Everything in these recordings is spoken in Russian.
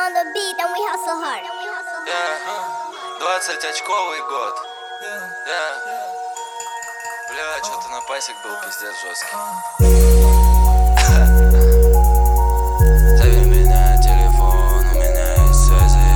on the beat and we hustle hard. 20-очковый год. Бля, что-то на пасек был пиздец жесткий. Зови меня, телефон, у меня есть связи.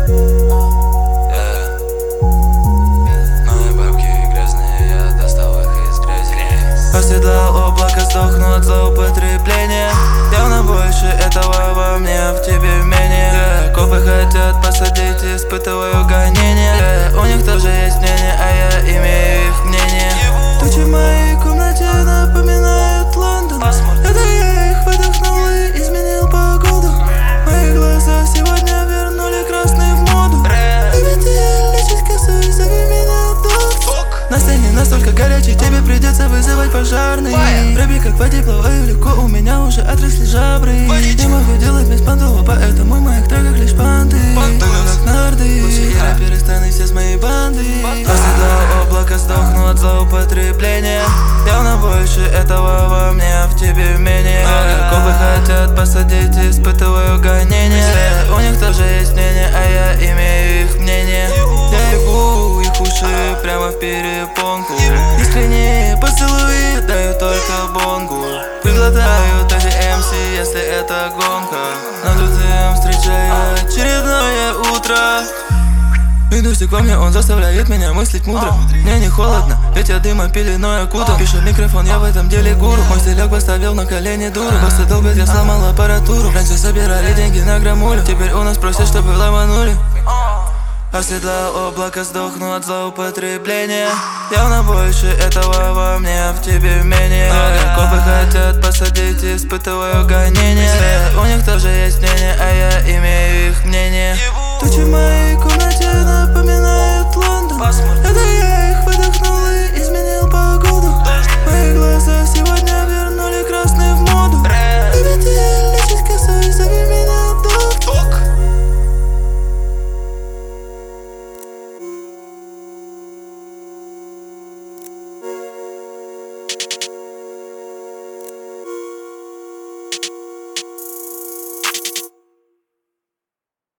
Мои бабки грязные, я достал их из грязи. Оседлал облако, сдохну от злоупотребления. Явно больше этого во мне, в тебе менее. Копы хотят посадить, испытываю гонения. У них тоже есть мнение, а я имею их мнение. Тучи в моей комнате напоминают Лондон. Это я их выдохнул и изменил погоду. Мои глаза сегодня вернули красный в моду. Любите лечить косу и зови меня доктор. На сцене настолько горячий, тебе придется вызывать пожарный. Рэби как в воде плаваю легко, у меня уже отросли жабры. Не могу делать без понтова, поэтому в моих треках лишь понты. Как нарды, лучшие рэперы страны, все с моей банды. Оседлал облако, сдохну от злоупотребления. Явно больше этого во мне, в тебе менее. Копы хотят посадить, испытываю гонения. У них тоже есть мнение, а я имею их мнение. Я ебу их уши прямо в перепонку. Искренние поцелуи даю только бонгу. Приглотают эти МС, если это гонка. Над людям встречаю очередное утро. И дождик во мне, он заставляет меня мыслить мудро. Мне не холодно, ведь я дыма пеленой окутан. Пишу микрофон, я в этом деле гуру. Мой стилек поставил на колени дуру. Боссы долбят, я сломал аппаратуру. Раньше собирали деньги на граммулю. Теперь у нас просят, чтобы ломанули. Оседлал облако, сдохну от злоупотребления. Явно больше этого во мне, в тебе менее. Копы хотят посадить, испытываю гонения. У них тоже есть мнение, а я имею их мнение. Тучи в моей комнате напоминают